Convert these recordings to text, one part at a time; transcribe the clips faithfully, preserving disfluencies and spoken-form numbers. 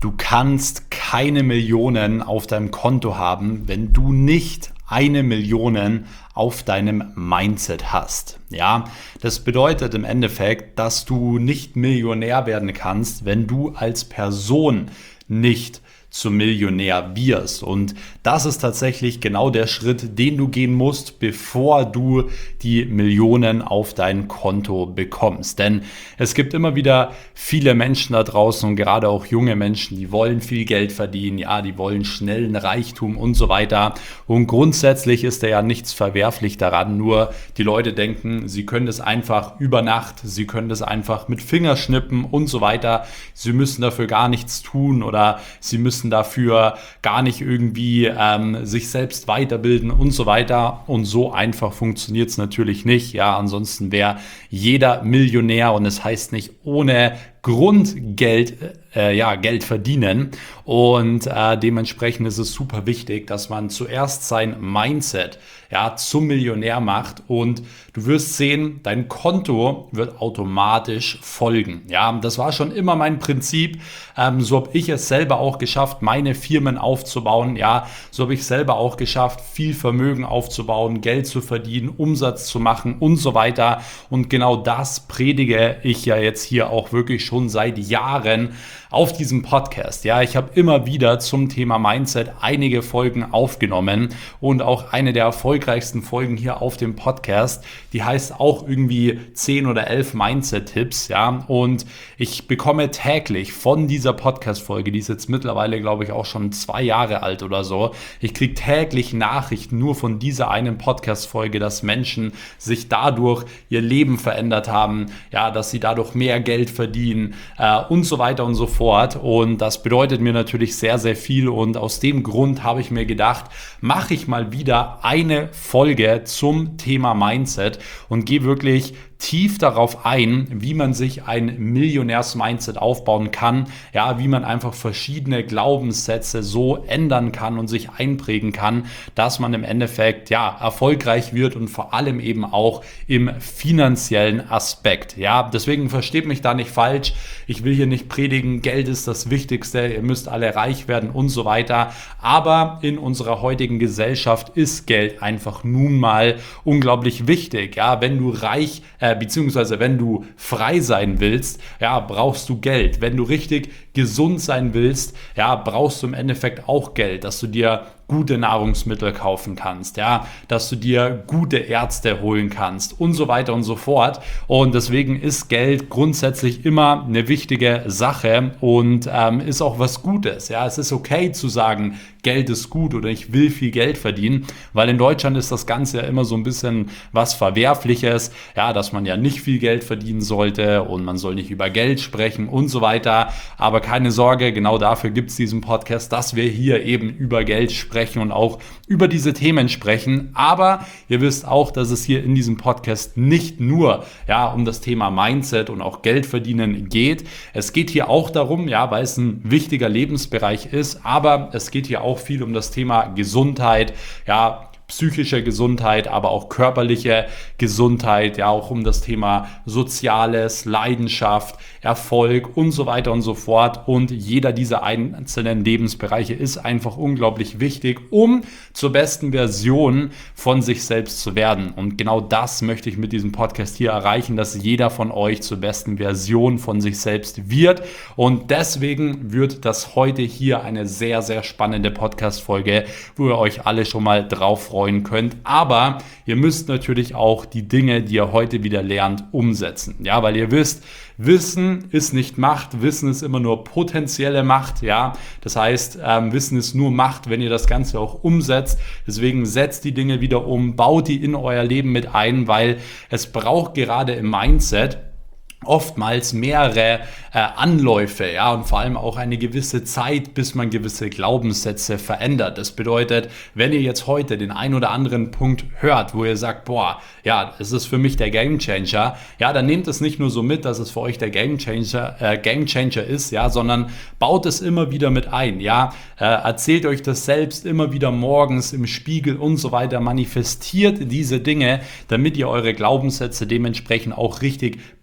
Du kannst keine Millionen auf deinem Konto haben, wenn du nicht eine Million auf deinem Mindset hast. Ja, das bedeutet im Endeffekt, dass du nicht Millionär werden kannst, wenn du als Person nicht zum Millionär wirst. Und das ist tatsächlich genau der Schritt, den du gehen musst, bevor du die Millionen auf dein Konto bekommst. Denn es gibt immer wieder viele Menschen da draußen und gerade auch junge Menschen, die wollen viel Geld verdienen, ja, die wollen schnellen Reichtum und so weiter. Und grundsätzlich ist da ja nichts verwerflich daran, nur die Leute denken, sie können das einfach über Nacht, sie können das einfach mit Fingerschnippen und so weiter. Sie müssen dafür gar nichts tun oder sie müssen dafür gar nicht irgendwie ähm, sich selbst weiterbilden und so weiter. Und so einfach funktioniert es natürlich nicht. Ja, ansonsten wäre jeder Millionär und es heißt nicht ohne Grundgeld, äh, ja, Geld verdienen. Und äh, dementsprechend ist es super wichtig, dass man zuerst sein Mindset ja, zum Millionär macht und du wirst sehen, dein Konto wird automatisch folgen. Ja, das war schon immer mein Prinzip. Ähm, so habe ich es selber auch geschafft, meine Firmen aufzubauen. Ja, so habe ich selber auch geschafft, viel Vermögen aufzubauen, Geld zu verdienen, Umsatz zu machen und so weiter. Und genau das predige ich ja jetzt hier auch wirklich schon seit Jahren auf diesem Podcast. Ja, ich habe immer wieder zum Thema Mindset einige Folgen aufgenommen und auch eine der erfolgreichsten Folgen hier auf dem Podcast, die heißt auch irgendwie zehn oder elf Mindset-Tipps. Ja, und ich bekomme täglich von dieser Podcast-Folge, die ist jetzt mittlerweile, glaube ich, auch schon zwei Jahre alt oder so, ich kriege täglich Nachrichten nur von dieser einen Podcast-Folge, dass Menschen sich dadurch ihr Leben verändert haben, ja, dass sie dadurch mehr Geld verdienen äh, und so weiter und so fort. Und das bedeutet mir natürlich sehr, sehr viel und aus dem Grund habe ich mir gedacht, mache ich mal wieder eine Folge zum Thema Mindset und gehe wirklich tief darauf ein, wie man sich ein Millionärs-Mindset aufbauen kann, ja, wie man einfach verschiedene Glaubenssätze so ändern kann und sich einprägen kann, dass man im Endeffekt ja erfolgreich wird und vor allem eben auch im finanziellen Aspekt. Ja, deswegen versteht mich da nicht falsch. Ich will hier nicht predigen, Geld ist das Wichtigste, ihr müsst alle reich werden und so weiter. Aber in unserer heutigen Gesellschaft ist Geld einfach nun mal unglaublich wichtig. Ja, wenn du reich äh, beziehungsweise wenn du frei sein willst, ja, brauchst du Geld. Wenn du richtig gesund sein willst, ja, brauchst du im Endeffekt auch Geld, dass du dir gute Nahrungsmittel kaufen kannst, ja, dass du dir gute Ärzte holen kannst und so weiter und so fort. Und deswegen ist Geld grundsätzlich immer eine wichtige Sache und ähm, ist auch was Gutes. Ja, es ist okay zu sagen, Geld ist gut oder ich will viel Geld verdienen, weil in Deutschland ist das Ganze ja immer so ein bisschen was Verwerfliches, ja, dass man ja nicht viel Geld verdienen sollte und man soll nicht über Geld sprechen und so weiter. Aber keine Sorge, genau dafür gibt es diesen Podcast, dass wir hier eben über Geld sprechen und auch über diese Themen sprechen. Aber ihr wisst auch, dass es hier in diesem Podcast nicht nur ja, um das Thema Mindset und auch Geld verdienen geht. Es geht hier auch darum, ja, weil es ein wichtiger Lebensbereich ist, aber es geht hier auch viel um das Thema Gesundheit, ja, psychische Gesundheit, aber auch körperliche Gesundheit, ja auch um das Thema Soziales, Leidenschaft, Erfolg und so weiter und so fort. Und jeder dieser einzelnen Lebensbereiche ist einfach unglaublich wichtig, um zur besten Version von sich selbst zu werden. Und genau das möchte ich mit diesem Podcast hier erreichen, dass jeder von euch zur besten Version von sich selbst wird. Und deswegen wird das heute hier eine sehr, sehr spannende Podcast-Folge, wo ihr euch alle schon mal drauf freut könnt, aber ihr müsst natürlich auch die Dinge, die ihr heute wieder lernt, umsetzen. Ja, weil ihr wisst, Wissen ist nicht Macht, Wissen ist immer nur potenzielle Macht, ja. Das heißt, ähm, Wissen ist nur Macht, wenn ihr das Ganze auch umsetzt. Deswegen setzt die Dinge wieder um, baut die in euer Leben mit ein, weil es braucht gerade im Mindset oftmals mehrere äh, Anläufe, ja, und vor allem auch eine gewisse Zeit, bis man gewisse Glaubenssätze verändert. Das bedeutet, wenn ihr jetzt heute den ein oder anderen Punkt hört, wo ihr sagt, boah, ja, es ist für mich der Gamechanger, ja, dann nehmt es nicht nur so mit, dass es für euch der Gamechanger, äh, Gamechanger ist, ja, sondern baut es immer wieder mit ein, ja, äh, erzählt euch das selbst immer wieder morgens im Spiegel und so weiter, manifestiert diese Dinge, damit ihr eure Glaubenssätze dementsprechend auch richtig prägen könnt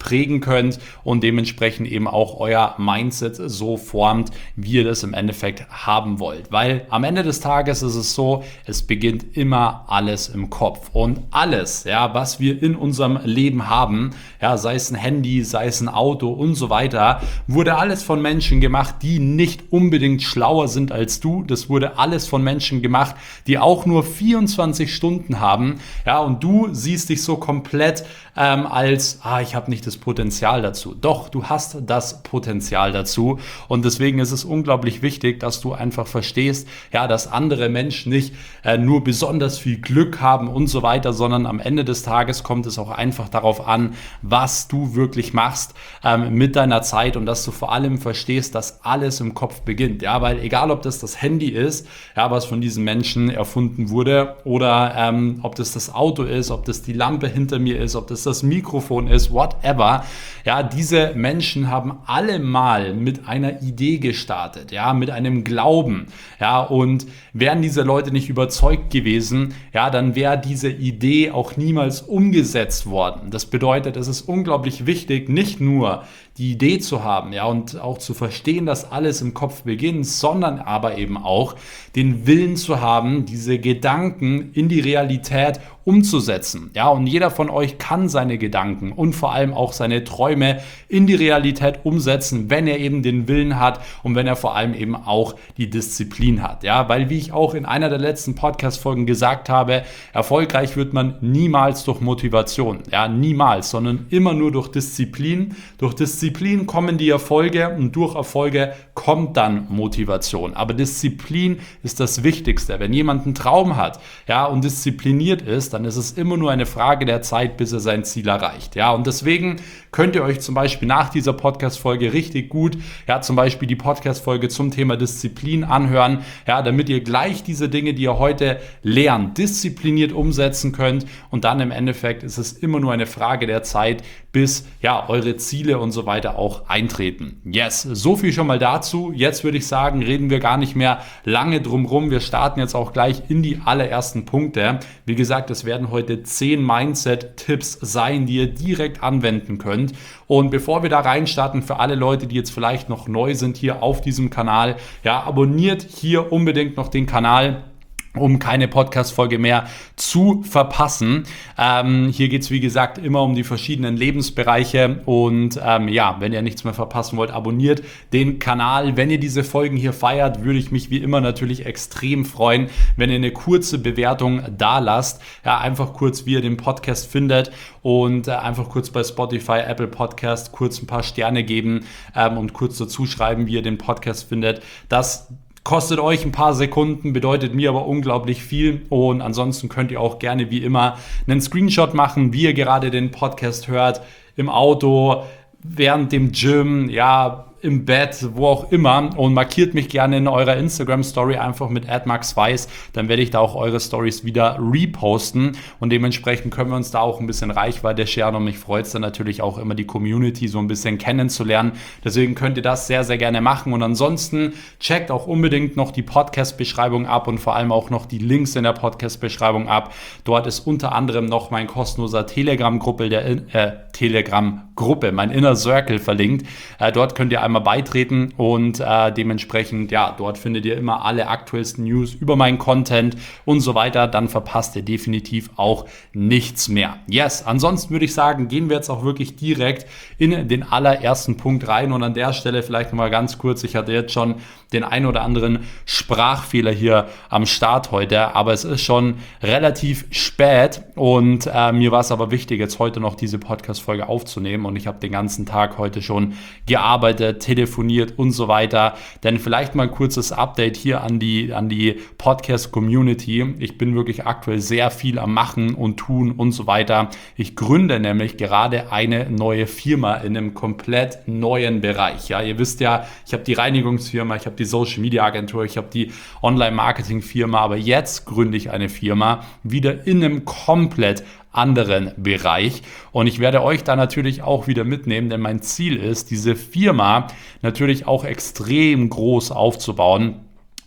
könnt und dementsprechend eben auch euer Mindset so formt, wie ihr das im Endeffekt haben wollt. Weil am Ende des Tages ist es so, es beginnt immer alles im Kopf. Und alles, ja, was wir in unserem Leben haben, ja, sei es ein Handy, sei es ein Auto und so weiter, wurde alles von Menschen gemacht, die nicht unbedingt schlauer sind als du. Das wurde alles von Menschen gemacht, die auch nur vierundzwanzig Stunden haben. Ja, und du siehst dich so komplett ähm, als, ah, ich habe nicht das Potenzial dazu. Doch, du hast das Potenzial dazu. Und deswegen ist es unglaublich wichtig, dass du einfach verstehst, ja, dass andere Menschen nicht äh, nur besonders viel Glück haben und so weiter, sondern am Ende des Tages kommt es auch einfach darauf an, was du wirklich machst ähm, mit deiner Zeit und dass du vor allem verstehst, dass alles im Kopf beginnt. Ja, weil egal, ob das das Handy ist, ja, was von diesen Menschen erfunden wurde, oder ähm, ob das das Auto ist, ob das die Lampe hinter mir ist, ob das das Mikrofon ist, whatever. Ja, diese Menschen haben alle mal mit einer Idee gestartet, ja, mit einem Glauben, ja, und wären diese Leute nicht überzeugt gewesen, ja, dann wäre diese Idee auch niemals umgesetzt worden. Das bedeutet, es ist unglaublich wichtig, nicht nur die Idee zu haben, ja, und auch zu verstehen, dass alles im Kopf beginnt, sondern aber eben auch den Willen zu haben, diese Gedanken in die Realität umzusetzen. Ja, und jeder von euch kann seine Gedanken und vor allem auch seine Träume in die Realität umsetzen, wenn er eben den Willen hat und wenn er vor allem eben auch die Disziplin hat. Ja, weil wie ich auch in einer der letzten Podcast-Folgen gesagt habe, erfolgreich wird man niemals durch Motivation. Ja, niemals, sondern immer nur durch Disziplin. Durch Disziplin kommen die Erfolge und durch Erfolge kommt dann Motivation. Aber Disziplin ist das Wichtigste. Wenn jemand einen Traum hat, ja, und diszipliniert ist, dann ist es immer nur eine Frage der Zeit, bis er sein Ziel erreicht. Ja, und deswegen könnt ihr euch zum Beispiel nach dieser Podcast-Folge richtig gut, ja, zum Beispiel die Podcast-Folge zum Thema Disziplin anhören, ja, damit ihr gleich diese Dinge, die ihr heute lernt, diszipliniert umsetzen könnt und dann im Endeffekt ist es immer nur eine Frage der Zeit, bis, ja, eure Ziele und so weiter auch eintreten. Yes, so viel schon mal dazu. Jetzt würde ich sagen, reden wir gar nicht mehr lange drum rum. Wir starten jetzt auch gleich in die allerersten Punkte. Wie gesagt, es werden heute zehn Mindset-Tipps sein, die ihr direkt anwenden könnt. Und bevor wir da reinstarten, für alle Leute, die jetzt vielleicht noch neu sind hier auf diesem Kanal, ja, abonniert hier unbedingt noch den Kanal, um keine Podcast-Folge mehr zu verpassen. Ähm, hier geht es, wie gesagt, immer um die verschiedenen Lebensbereiche und ähm, ja, wenn ihr nichts mehr verpassen wollt, abonniert den Kanal. Wenn ihr diese Folgen hier feiert, würde ich mich wie immer natürlich extrem freuen, wenn ihr eine kurze Bewertung da lasst. Ja, einfach kurz, wie ihr den Podcast findet und äh, einfach kurz bei Spotify, Apple Podcast kurz ein paar Sterne geben ähm, und kurz dazu schreiben, wie ihr den Podcast findet. Das kostet euch ein paar Sekunden, bedeutet mir aber unglaublich viel und ansonsten könnt ihr auch gerne wie immer einen Screenshot machen, wie ihr gerade den Podcast hört, im Auto, während dem Gym, ja, im Bett, wo auch immer und markiert mich gerne in eurer Instagram-Story einfach mit at max weiß, dann werde ich da auch eure Stories wieder reposten und dementsprechend können wir uns da auch ein bisschen Reichweite scheren und mich freut es dann natürlich auch immer, die Community so ein bisschen kennenzulernen. Deswegen könnt ihr das sehr, sehr gerne machen und ansonsten checkt auch unbedingt noch die Podcast-Beschreibung ab und vor allem auch noch die Links in der Podcast-Beschreibung ab. Dort ist unter anderem noch mein kostenloser Telegram-Gruppe, der äh, Telegram-Gruppe, mein Inner Circle verlinkt. Äh, dort könnt ihr einmal beitreten und äh, dementsprechend, ja, dort findet ihr immer alle aktuellsten News über meinen Content und so weiter. Dann verpasst ihr definitiv auch nichts mehr. Yes, ansonsten würde ich sagen, gehen wir jetzt auch wirklich direkt in den allerersten Punkt rein und an der Stelle vielleicht nochmal ganz kurz, ich hatte jetzt schon den ein oder anderen Sprachfehler hier am Start heute, aber es ist schon relativ spät und äh, mir war es aber wichtig, jetzt heute noch diese Podcast-Folge aufzunehmen und ich habe den ganzen Tag heute schon gearbeitet, telefoniert und so weiter, denn vielleicht mal ein kurzes Update hier an die, an die Podcast-Community. Ich bin wirklich aktuell sehr viel am Machen und Tun und so weiter. Ich gründe nämlich gerade eine neue Firma in einem komplett neuen Bereich. Ja, ihr wisst ja, ich habe die Reinigungsfirma, ich habe die Social-Media-Agentur, ich habe die Online-Marketing-Firma, aber jetzt gründe ich eine Firma wieder in einem komplett anderen Bereich und ich werde euch da natürlich auch wieder mitnehmen, denn mein Ziel ist, diese Firma natürlich auch extrem groß aufzubauen.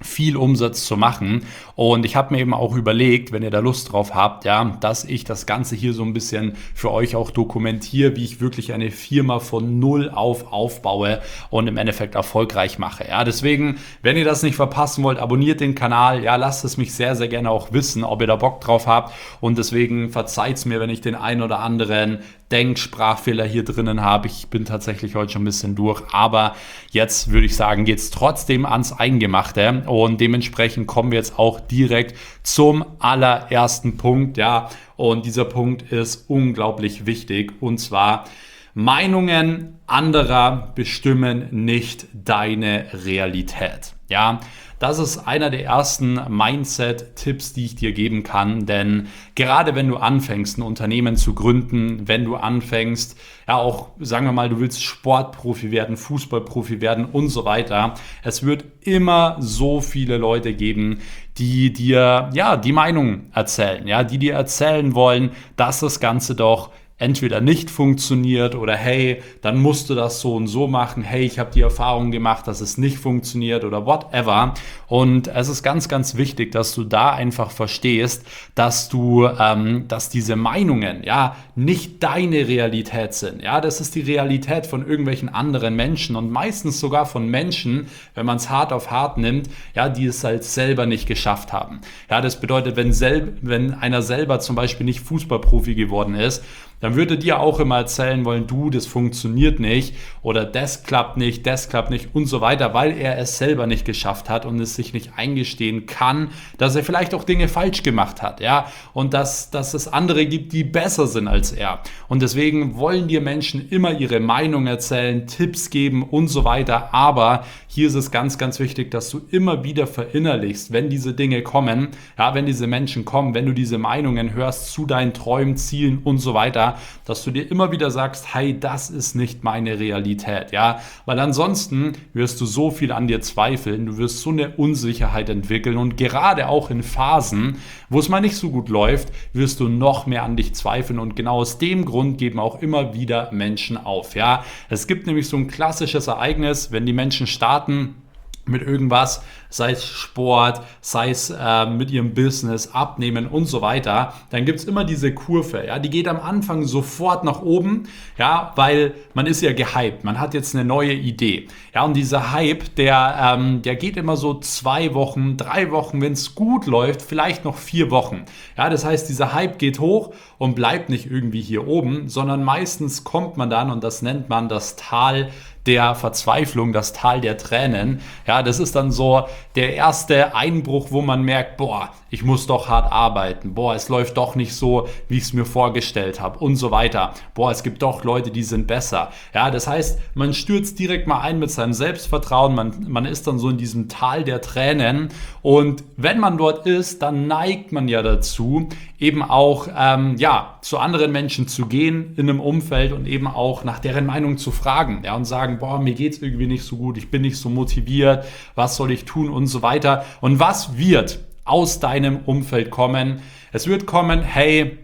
viel Umsatz zu machen. Und ich habe mir eben auch überlegt, wenn ihr da Lust drauf habt, ja, dass ich das Ganze hier so ein bisschen für euch auch dokumentiere, wie ich wirklich eine Firma von null auf aufbaue und im Endeffekt erfolgreich mache. Ja, deswegen, wenn ihr das nicht verpassen wollt, abonniert den Kanal. Ja, lasst es mich sehr, sehr gerne auch wissen, ob ihr da Bock drauf habt. Und deswegen verzeiht's mir, wenn ich den ein oder anderen Denksprachfehler hier drinnen habe. Ich bin tatsächlich heute schon ein bisschen durch, aber jetzt würde ich sagen, geht es trotzdem ans Eingemachte und dementsprechend kommen wir jetzt auch direkt zum allerersten Punkt, ja, und dieser Punkt ist unglaublich wichtig und zwar: Meinungen anderer bestimmen nicht deine Realität. Ja, das ist einer der ersten Mindset-Tipps, die ich dir geben kann, denn gerade wenn du anfängst, ein Unternehmen zu gründen, wenn du anfängst, ja auch, sagen wir mal, du willst Sportprofi werden, Fußballprofi werden und so weiter, es wird immer so viele Leute geben, die dir, ja, die Meinung erzählen, ja, die dir erzählen wollen, dass das Ganze doch entweder nicht funktioniert oder hey, dann musst du das so und so machen, hey, ich habe die Erfahrung gemacht, dass es nicht funktioniert oder whatever. Und es ist ganz, ganz wichtig, dass du da einfach verstehst, dass du, ähm, dass diese Meinungen, ja, nicht deine Realität sind. Ja, das ist die Realität von irgendwelchen anderen Menschen und meistens sogar von Menschen, wenn man es hart auf hart nimmt, ja, die es halt selber nicht geschafft haben. Ja, das bedeutet, wenn, selb, wenn einer selber zum Beispiel nicht Fußballprofi geworden ist, dann würde dir auch immer erzählen wollen, du, das funktioniert nicht oder das klappt nicht, das klappt nicht und so weiter, weil er es selber nicht geschafft hat und es sich nicht eingestehen kann, dass er vielleicht auch Dinge falsch gemacht hat, ja, und dass, dass es andere gibt, die besser sind als er. Und deswegen wollen dir Menschen immer ihre Meinung erzählen, Tipps geben und so weiter, aber hier ist es ganz, ganz wichtig, dass du immer wieder verinnerlichst, wenn diese Dinge kommen, ja, wenn diese Menschen kommen, wenn du diese Meinungen hörst zu deinen Träumen, Zielen und so weiter, dass du dir immer wieder sagst, hey, das ist nicht meine Realität, ja, weil ansonsten wirst du so viel an dir zweifeln, du wirst so eine Unsicherheit entwickeln und gerade auch in Phasen, wo es mal nicht so gut läuft, wirst du noch mehr an dich zweifeln und genau aus dem Grund geben auch immer wieder Menschen auf, ja. Es gibt nämlich so ein klassisches Ereignis, wenn die Menschen starten mit irgendwas, sei es Sport, sei es äh, mit ihrem Business, Abnehmen und so weiter, dann gibt es immer diese Kurve, ja, die geht am Anfang sofort nach oben, ja, weil man ist ja gehypt, man hat jetzt eine neue Idee, ja, und dieser Hype, der, ähm, der geht immer so zwei Wochen, drei Wochen, wenn es gut läuft, vielleicht noch vier Wochen, ja, das heißt, dieser Hype geht hoch und bleibt nicht irgendwie hier oben, sondern meistens kommt man dann, und das nennt man das Tal der Verzweiflung, das Tal der Tränen. Ja, das ist dann so der erste Einbruch, wo man merkt, boah, ich muss doch hart arbeiten, boah, es läuft doch nicht so, wie ich es mir vorgestellt habe und so weiter. Boah, es gibt doch Leute, die sind besser. Ja, das heißt, man stürzt direkt mal ein mit seinem Selbstvertrauen, man, man ist dann so in diesem Tal der Tränen und wenn man dort ist, dann neigt man ja dazu, eben auch ähm, ja, zu anderen Menschen zu gehen in einem Umfeld und eben auch nach deren Meinung zu fragen, ja, und sagen, boah, mir geht's irgendwie nicht so gut, ich bin nicht so motiviert, was soll ich tun und so weiter. Und was wird aus deinem Umfeld kommen? Es wird kommen, hey,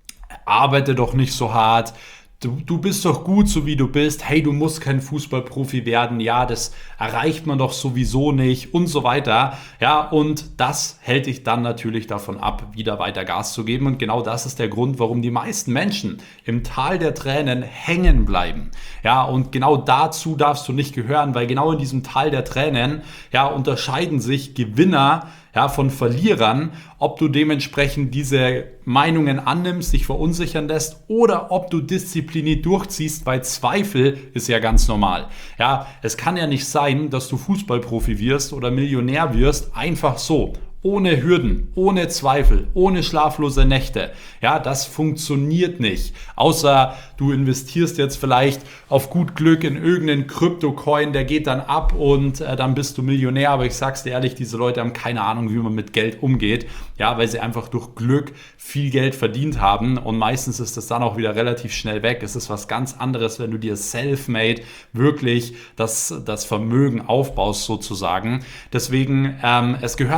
arbeite doch nicht so hart, Du, du bist doch gut, so wie du bist. Hey, du musst kein Fußballprofi werden. Ja, das erreicht man doch sowieso nicht und so weiter. Ja, und das hält dich dann natürlich davon ab, wieder weiter Gas zu geben. Und genau das ist der Grund, warum die meisten Menschen im Tal der Tränen hängen bleiben. Ja, und genau dazu darfst du nicht gehören, weil genau in diesem Tal der Tränen, ja, unterscheiden sich Gewinner, ja, von Verlierern, ob du dementsprechend diese Meinungen annimmst, dich verunsichern lässt oder ob du diszipliniert durchziehst, weil Zweifel ist ja ganz normal. Ja, es kann ja nicht sein, dass du Fußballprofi wirst oder Millionär wirst, einfach so. Ohne Hürden, ohne Zweifel, ohne schlaflose Nächte. Ja, das funktioniert nicht. Außer du investierst jetzt vielleicht auf gut Glück in irgendeinen Krypto-Coin, der geht dann ab und äh, dann bist du Millionär. Aber ich sag's dir ehrlich, diese Leute haben keine Ahnung, wie man mit Geld umgeht. Ja, weil sie einfach durch Glück viel Geld verdient haben und meistens ist das dann auch wieder relativ schnell weg. Es ist was ganz anderes, wenn du dir self-made wirklich das, das Vermögen aufbaust sozusagen. Deswegen, ähm, es gehört dazu.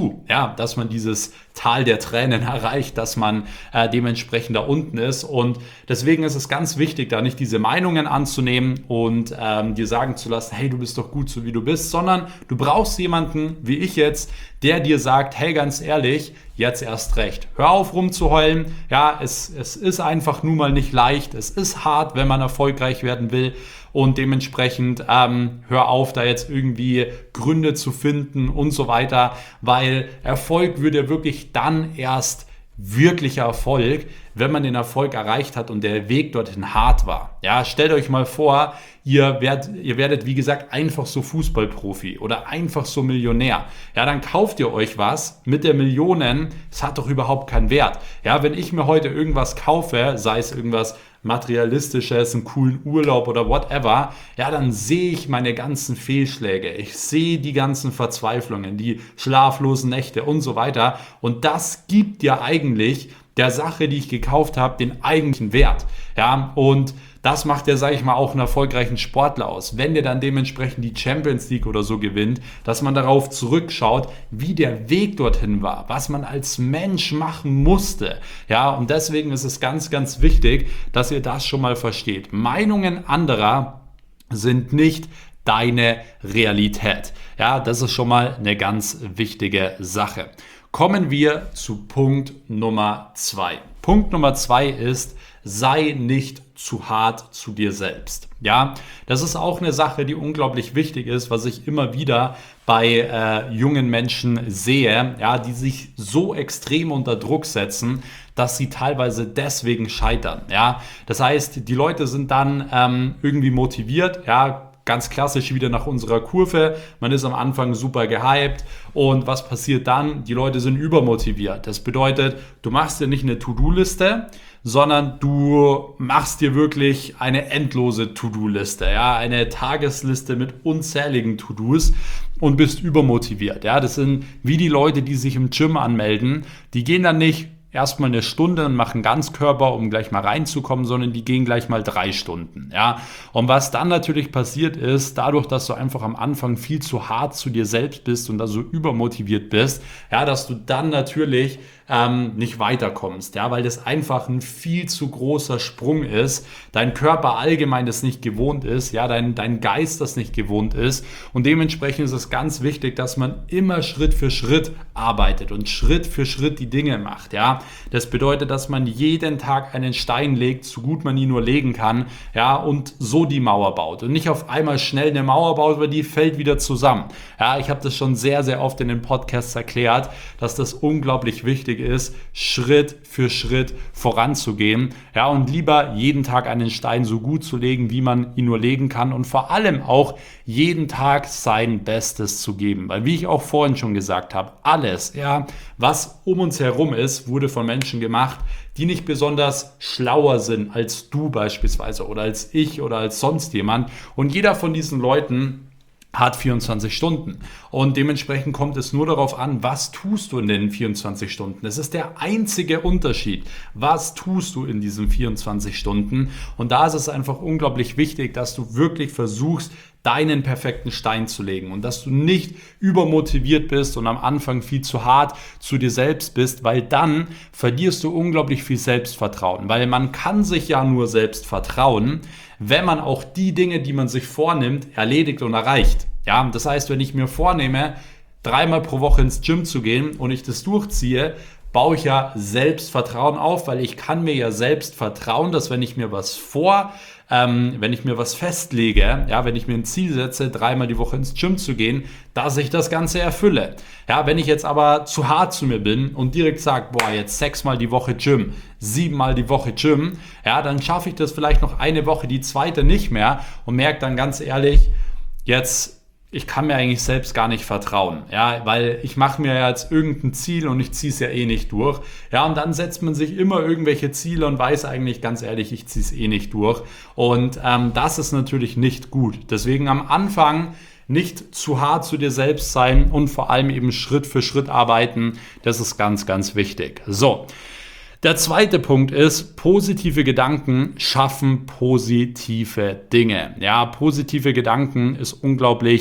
zu, ja, dass man dieses Tal der Tränen erreicht, dass man äh, dementsprechend da unten ist. Und deswegen ist es ganz wichtig, da nicht diese Meinungen anzunehmen und ähm, dir sagen zu lassen, hey, du bist doch gut so wie du bist, sondern du brauchst jemanden wie ich jetzt, der dir sagt, hey, ganz ehrlich, jetzt erst recht. Hör auf rumzuheulen. Ja, es, es ist einfach nun mal nicht leicht. Es ist hart, wenn man erfolgreich werden will. Und dementsprechend ähm, hör auf, da jetzt irgendwie Gründe zu finden und so weiter, weil Erfolg wird ja wirklich dann erst wirklicher Erfolg, wenn man den Erfolg erreicht hat und der Weg dorthin hart war. Ja, stellt euch mal vor, ihr werdet, ihr werdet, wie gesagt, einfach so Fußballprofi oder einfach so Millionär. Ja, dann kauft ihr euch was mit der Millionen, es hat doch überhaupt keinen Wert. Ja, wenn ich mir heute irgendwas kaufe, sei es irgendwas Materialistisches, einen coolen Urlaub oder whatever, ja, dann sehe ich meine ganzen Fehlschläge. Ich sehe die ganzen Verzweiflungen, die schlaflosen Nächte und so weiter. Und das gibt ja eigentlich der Sache, die ich gekauft habe, den eigentlichen Wert. Ja, und das macht ja, sage ich mal, auch einen erfolgreichen Sportler aus. Wenn der dann dementsprechend die Champions League oder so gewinnt, dass man darauf zurückschaut, wie der Weg dorthin war, was man als Mensch machen musste. Ja, und deswegen ist es ganz, ganz wichtig, dass ihr das schon mal versteht. Meinungen anderer sind nicht deine Realität. Ja, das ist schon mal eine ganz wichtige Sache. Kommen wir zu Punkt Nummer zwei. Punkt Nummer zwei ist, sei nicht zu hart zu dir selbst. Ja, das ist auch eine Sache, die unglaublich wichtig ist, was ich immer wieder bei äh, jungen Menschen sehe, ja, die sich so extrem unter Druck setzen, dass sie teilweise deswegen scheitern. Ja, das heißt, die Leute sind dann ähm, irgendwie motiviert, ja, ganz klassisch wieder nach unserer Kurve. Man ist am Anfang super gehypt und was passiert dann? Die Leute sind übermotiviert. Das bedeutet, du machst dir nicht eine To-Do-Liste, sondern du machst dir wirklich eine endlose To-Do-Liste, ja, eine Tagesliste mit unzähligen To-Dos und bist übermotiviert. Ja, das sind wie die Leute, die sich im Gym anmelden. Die gehen dann nicht erstmal eine Stunde und machen Ganzkörper, um gleich mal reinzukommen, sondern die gehen gleich mal drei Stunden. Ja? Und was dann natürlich passiert ist, dadurch, dass du einfach am Anfang viel zu hart zu dir selbst bist und da so übermotiviert bist, ja, dass du dann natürlich ähm, nicht weiterkommst, ja, weil das einfach ein viel zu großer Sprung ist, dein Körper allgemein das nicht gewohnt ist, ja, dein, dein Geist das nicht gewohnt ist und dementsprechend ist es ganz wichtig, dass man immer Schritt für Schritt arbeitet und Schritt für Schritt die Dinge macht, ja. Das bedeutet, dass man jeden Tag einen Stein legt, so gut man ihn nur legen kann, ja, und so die Mauer baut und nicht auf einmal schnell eine Mauer baut, weil die fällt wieder zusammen. Ja, ich habe das schon sehr, sehr oft in den Podcasts erklärt, dass das unglaublich wichtig ist, Schritt für Schritt voranzugehen, ja, und lieber jeden Tag einen Stein so gut zu legen, wie man ihn nur legen kann und vor allem auch jeden Tag sein Bestes zu geben, weil wie ich auch vorhin schon gesagt habe, alles, ja, was um uns herum ist, wurde von Menschen gemacht, die nicht besonders schlauer sind als du beispielsweise oder als ich oder als sonst jemand und jeder von diesen Leuten hat vierundzwanzig Stunden und dementsprechend kommt es nur darauf an, was tust du in den vierundzwanzig Stunden. Das ist der einzige Unterschied. Was tust du in diesen vierundzwanzig Stunden? Und da ist es einfach unglaublich wichtig, dass du wirklich versuchst, deinen perfekten Stein zu legen und dass du nicht übermotiviert bist und am Anfang viel zu hart zu dir selbst bist, weil dann verlierst du unglaublich viel Selbstvertrauen, weil man kann sich ja nur selbst vertrauen, wenn man auch die Dinge, die man sich vornimmt, erledigt und erreicht. Ja, das heißt, wenn ich mir vornehme, dreimal pro Woche ins Gym zu gehen und ich das durchziehe, baue ich ja Selbstvertrauen auf, weil ich kann mir ja selbst vertrauen, dass wenn ich mir was vor, ähm, wenn ich mir was festlege, ja, wenn ich mir ein Ziel setze, dreimal die Woche ins Gym zu gehen, dass ich das Ganze erfülle. Ja, wenn ich jetzt aber zu hart zu mir bin und direkt sage, boah, jetzt sechsmal die Woche Gym, siebenmal die Woche Gym, ja, dann schaffe ich das vielleicht noch eine Woche, die zweite nicht mehr und merke dann ganz ehrlich, jetzt ich kann mir eigentlich selbst gar nicht vertrauen, ja, weil ich mache mir jetzt irgendein Ziel und ich ziehe es ja eh nicht durch, ja, und dann setzt man sich immer irgendwelche Ziele und weiß eigentlich, ganz ehrlich, ich ziehe es eh nicht durch und ähm, das ist natürlich nicht gut. Deswegen am Anfang nicht zu hart zu dir selbst sein und vor allem eben Schritt für Schritt arbeiten, das ist ganz, ganz wichtig. So. Der zweite Punkt ist, positive Gedanken schaffen positive Dinge. Ja, positive Gedanken ist unglaublich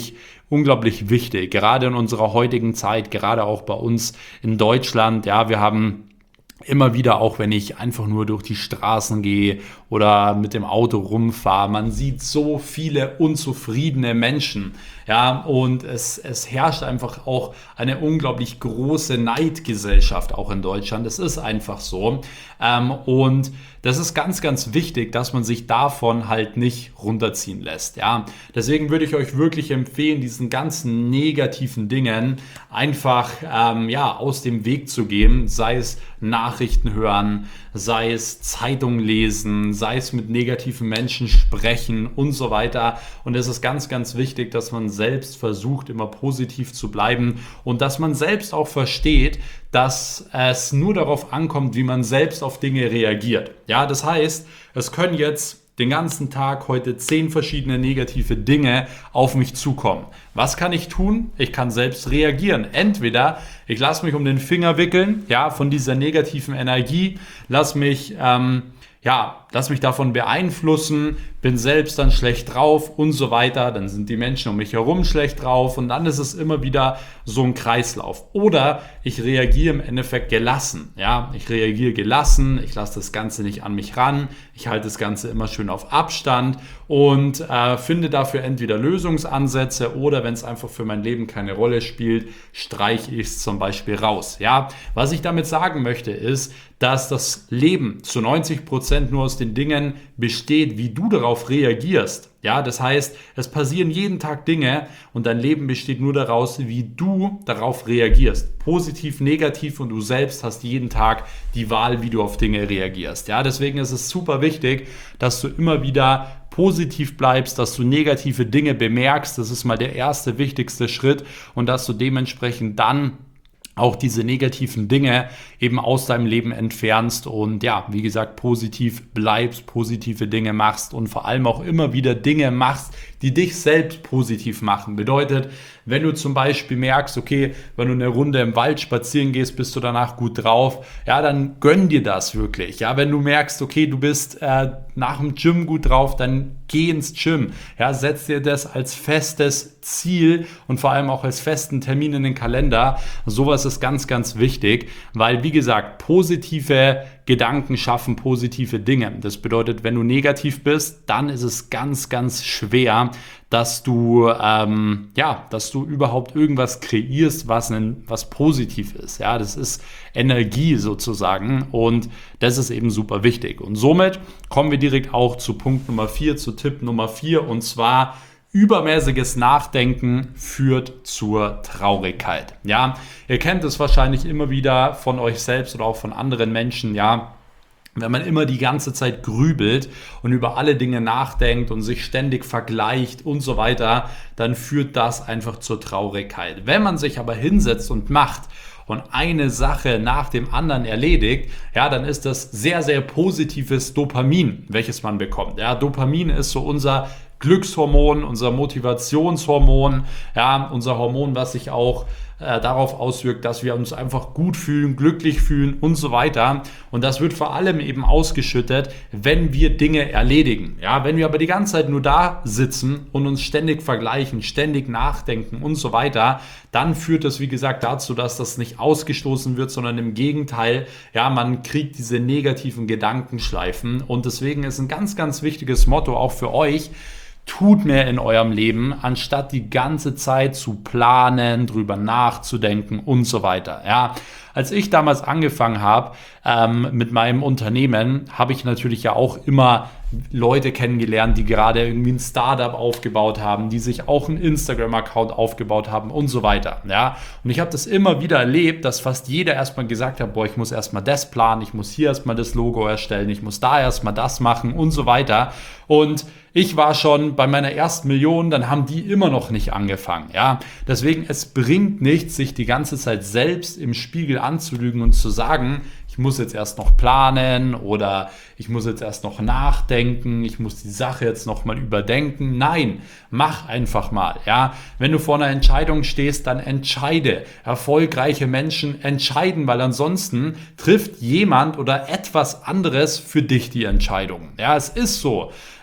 unglaublich wichtig, gerade in unserer heutigen Zeit, gerade auch bei uns in Deutschland. Ja, wir haben immer wieder, auch wenn ich einfach nur durch die Straßen gehe oder mit dem Auto rumfahre, man sieht so viele unzufriedene Menschen. Ja, und es, es herrscht einfach auch eine unglaublich große Neidgesellschaft auch in Deutschland. Das ist einfach so. Ähm, und das ist ganz, ganz wichtig, dass man sich davon halt nicht runterziehen lässt. Ja, deswegen würde ich euch wirklich empfehlen, diesen ganzen negativen Dingen einfach ähm, ja, aus dem Weg zu gehen, sei es Nachrichten hören, sei es Zeitung lesen, sei es mit negativen Menschen sprechen und so weiter. Und es ist ganz, ganz wichtig, dass man selbst versucht, immer positiv zu bleiben und dass man selbst auch versteht, dass es nur darauf ankommt, wie man selbst auf Dinge reagiert. Ja, das heißt, es können jetzt den ganzen Tag heute zehn verschiedene negative Dinge auf mich zukommen. Was kann ich tun? Ich kann selbst reagieren. Entweder ich lasse mich um den Finger wickeln, ja, von dieser negativen Energie, lass mich, ähm, ja, lass mich davon beeinflussen, bin selbst dann schlecht drauf und so weiter. Dann sind die Menschen um mich herum schlecht drauf und dann ist es immer wieder so ein Kreislauf. Oder ich reagiere im Endeffekt gelassen. Ja, ich reagiere gelassen, ich lasse das Ganze nicht an mich ran, ich halte das Ganze immer schön auf Abstand und äh, finde dafür entweder Lösungsansätze oder wenn es einfach für mein Leben keine Rolle spielt, streiche ich es zum Beispiel raus. Ja, was ich damit sagen möchte ist, dass das Leben zu neunzig Prozent nur aus den Dingen besteht, wie du darauf reagierst. Ja, das heißt, es passieren jeden Tag Dinge und dein Leben besteht nur daraus, wie du darauf reagierst. Positiv, negativ und du selbst hast jeden Tag die Wahl, wie du auf Dinge reagierst. Ja, deswegen ist es super wichtig, dass du immer wieder positiv bleibst, dass du negative Dinge bemerkst. Das ist mal der erste, wichtigste Schritt und dass du dementsprechend dann auch diese negativen Dinge eben aus deinem Leben entfernst und ja, wie gesagt, positiv bleibst, positive Dinge machst und vor allem auch immer wieder Dinge machst, die dich selbst positiv machen. Bedeutet, wenn du zum Beispiel merkst, okay, wenn du eine Runde im Wald spazieren gehst, bist du danach gut drauf, ja, dann gönn dir das wirklich. Ja, wenn du merkst, okay, du bist äh, nach dem Gym gut drauf, dann geh ins Gym. Ja, setz dir das als festes Ziel und vor allem auch als festen Termin in den Kalender. Sowas ist ganz, ganz wichtig, weil, wie gesagt, positive Gedanken schaffen positive Dinge. Das bedeutet, wenn du negativ bist, dann ist es ganz, ganz schwer, dass du, ähm, ja, dass du überhaupt irgendwas kreierst, was, ein, was positiv ist. Ja, das ist Energie sozusagen und das ist eben super wichtig. Und somit kommen wir direkt auch zu Punkt Nummer vier, zu Tipp Nummer vier und zwar: Übermäßiges Nachdenken führt zur Traurigkeit. Ja, ihr kennt es wahrscheinlich immer wieder von euch selbst oder auch von anderen Menschen, ja. Wenn man immer die ganze Zeit grübelt und über alle Dinge nachdenkt und sich ständig vergleicht und so weiter, dann führt das einfach zur Traurigkeit. Wenn man sich aber hinsetzt und macht und eine Sache nach dem anderen erledigt, ja, dann ist das sehr, sehr positives Dopamin, welches man bekommt. Ja, Dopamin ist so unser Glückshormon, unser Motivationshormon, ja, unser Hormon, was sich auch äh, darauf auswirkt, dass wir uns einfach gut fühlen, glücklich fühlen und so weiter. Und das wird vor allem eben ausgeschüttet, wenn wir Dinge erledigen. Ja, wenn wir aber die ganze Zeit nur da sitzen und uns ständig vergleichen, ständig nachdenken und so weiter, dann führt das, wie gesagt, dazu, dass das nicht ausgestoßen wird, sondern im Gegenteil, ja, man kriegt diese negativen Gedankenschleifen. Und deswegen ist ein ganz, ganz wichtiges Motto auch für euch: Tut mehr in eurem Leben, anstatt die ganze Zeit zu planen, drüber nachzudenken und so weiter. Ja, als ich damals angefangen habe ähm, mit meinem Unternehmen, habe ich natürlich ja auch immer Leute kennengelernt, die gerade irgendwie ein Startup aufgebaut haben, die sich auch einen Instagram-Account aufgebaut haben und so weiter. Ja, und ich habe das immer wieder erlebt, dass fast jeder erstmal gesagt hat, boah, ich muss erstmal das planen, ich muss hier erstmal das Logo erstellen, ich muss da erstmal das machen und so weiter. Und ich war schon bei meiner ersten Million, dann haben die immer noch nicht angefangen. Ja, deswegen, es bringt nichts, sich die ganze Zeit selbst im Spiegel anzulügen und zu sagen, ich muss jetzt erst noch planen oder ich muss jetzt erst noch nachdenken, ich muss die Sache jetzt noch mal überdenken. Nein, mach einfach mal. Ja, wenn du vor einer Entscheidung stehst, dann entscheide. Erfolgreiche Menschen entscheiden, weil ansonsten trifft jemand oder etwas anderes für dich die Entscheidung. Ja, es ist so.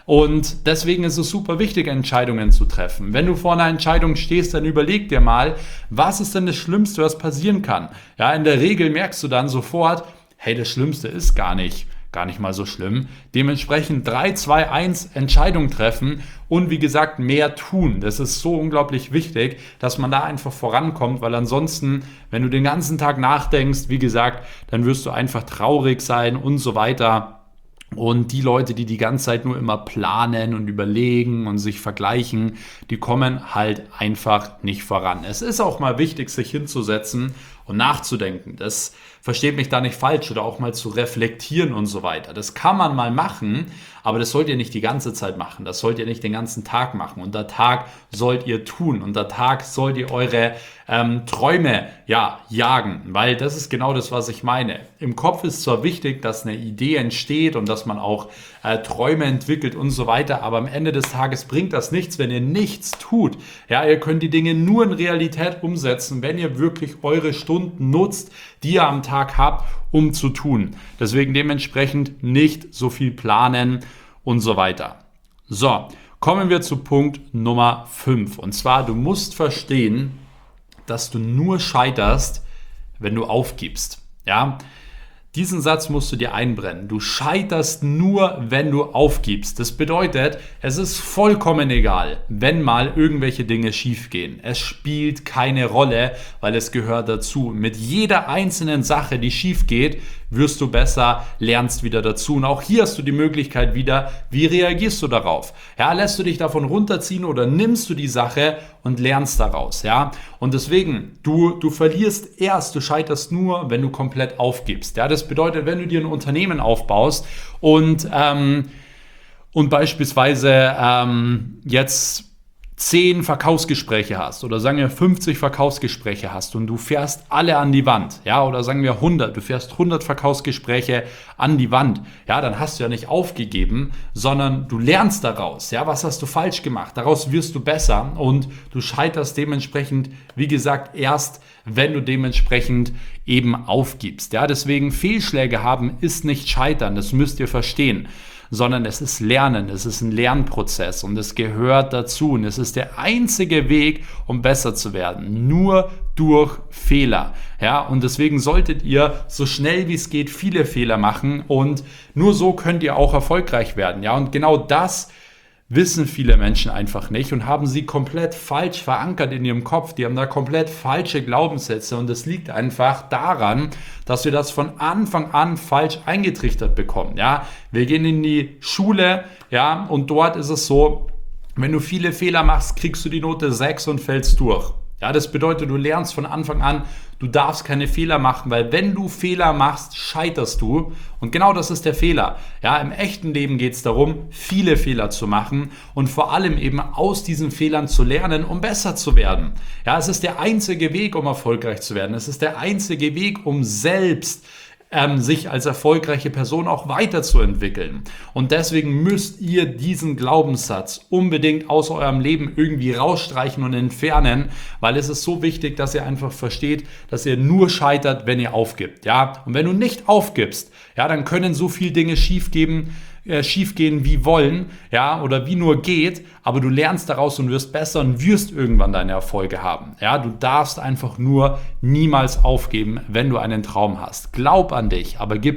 Und deswegen ist es super wichtig, Entscheidungen zu treffen. Wenn du vor einer Entscheidung stehst, dann überleg dir mal, was ist denn das Schlimmste, was passieren kann? Ja, in der Regel merkst du dann sofort, hey, das Schlimmste ist gar nicht, gar nicht mal so schlimm. Dementsprechend drei, zwei, eins Entscheidung treffen und wie gesagt mehr tun. Das ist so unglaublich wichtig, dass man da einfach vorankommt, weil ansonsten, wenn du den ganzen Tag nachdenkst, wie gesagt, dann wirst du einfach traurig sein und so weiter. Und die Leute, die die ganze Zeit nur immer planen und überlegen und sich vergleichen, die kommen halt einfach nicht voran. Es ist auch mal wichtig, sich hinzusetzen und nachzudenken. Das versteht mich da nicht falsch oder auch mal zu reflektieren und so weiter. Das kann man mal machen, aber das sollt ihr nicht die ganze Zeit machen. Das sollt ihr nicht den ganzen Tag machen. Unter Tag sollt ihr tun. Unter Tag sollt ihr eure ähm, Träume ja, jagen, weil das ist genau das, was ich meine. Im Kopf ist zwar wichtig, dass eine Idee entsteht und dass man auch äh, Träume entwickelt und so weiter, aber am Ende des Tages bringt das nichts, wenn ihr nichts tut. Ja, ihr könnt die Dinge nur in Realität umsetzen, wenn ihr wirklich eure Stunden nutzt, die ihr am Tag habt, um zu tun. Deswegen dementsprechend nicht so viel planen und so weiter. So, kommen wir zu Punkt Nummer fünf. Und zwar, du musst verstehen, dass du nur scheiterst, wenn du aufgibst. Ja, diesen Satz musst du dir einbrennen. Du scheiterst nur, wenn du aufgibst. Das bedeutet, es ist vollkommen egal, wenn mal irgendwelche Dinge schiefgehen. Es spielt keine Rolle, weil es gehört dazu. Mit jeder einzelnen Sache, die schief geht, wirst du besser, lernst wieder dazu. Und auch hier hast du die Möglichkeit wieder, wie reagierst du darauf? Ja, lässt du dich davon runterziehen oder nimmst du die Sache und lernst daraus? Ja, und deswegen, du, du verlierst erst, du scheiterst nur, wenn du komplett aufgibst. Ja, das bedeutet, wenn du dir ein Unternehmen aufbaust und, ähm, und beispielsweise ähm, jetzt zehn Verkaufsgespräche hast oder sagen wir fünfzig Verkaufsgespräche hast und du fährst alle an die Wand, ja, oder sagen wir hundert, du fährst hundert Verkaufsgespräche an die Wand, ja, dann hast du ja nicht aufgegeben, sondern du lernst daraus, ja, was hast du falsch gemacht, daraus wirst du besser und du scheiterst dementsprechend, wie gesagt, erst, wenn du dementsprechend eben aufgibst, ja, deswegen Fehlschläge haben ist nicht scheitern, das müsst ihr verstehen, sondern es ist Lernen, es ist ein Lernprozess und es gehört dazu und es ist der einzige Weg, um besser zu werden, nur durch Fehler, ja, und deswegen solltet ihr so schnell wie es geht viele Fehler machen und nur so könnt ihr auch erfolgreich werden, ja, und genau das wissen viele Menschen einfach nicht und haben sie komplett falsch verankert in ihrem Kopf. Die haben da komplett falsche Glaubenssätze und es liegt einfach daran, dass wir das von Anfang an falsch eingetrichtert bekommen. Ja, wir gehen in die Schule, ja, und dort ist es so, wenn du viele Fehler machst, kriegst du die Note sechs und fällst durch. Ja, das bedeutet, du lernst von Anfang an, du darfst keine Fehler machen, weil wenn du Fehler machst, scheiterst du. Und genau das ist der Fehler. Ja, im echten Leben geht es darum, viele Fehler zu machen und vor allem eben aus diesen Fehlern zu lernen, um besser zu werden. Ja, es ist der einzige Weg, um erfolgreich zu werden. Es ist der einzige Weg, um selbst Ähm, sich als erfolgreiche Person auch weiterzuentwickeln. Und deswegen müsst ihr diesen Glaubenssatz unbedingt aus eurem Leben irgendwie rausstreichen und entfernen, weil es ist so wichtig, dass ihr einfach versteht, dass ihr nur scheitert, wenn ihr aufgibt. Ja? Und wenn du nicht aufgibst, ja, dann können so viele Dinge schiefgehen, äh, schiefgehen wie wollen, ja, oder wie nur geht, aber du lernst daraus und wirst besser und wirst irgendwann deine Erfolge haben. Ja, du darfst einfach nur niemals aufgeben, wenn du einen Traum hast. Glaub an dich, aber gib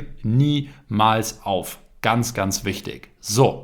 niemals auf. Ganz, ganz wichtig. So,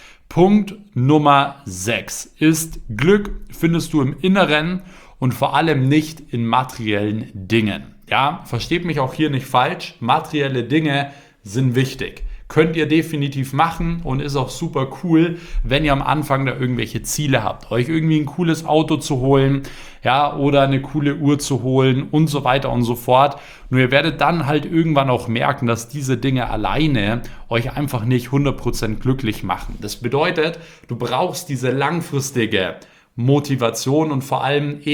Punkt Nummer sechs ist, Glück findest du im Inneren und vor allem nicht in materiellen Dingen. Ja, versteht mich auch hier nicht falsch, materielle Dinge sind wichtig. Könnt ihr definitiv machen und ist auch super cool, wenn ihr am Anfang da irgendwelche Ziele habt. Euch irgendwie ein cooles Auto zu holen, ja, oder eine coole Uhr zu holen und so weiter und so fort. Nur ihr werdet dann halt irgendwann auch merken, dass diese Dinge alleine euch einfach nicht hundert Prozent glücklich machen. Das bedeutet, du brauchst diese langfristige Motivation und vor allem eher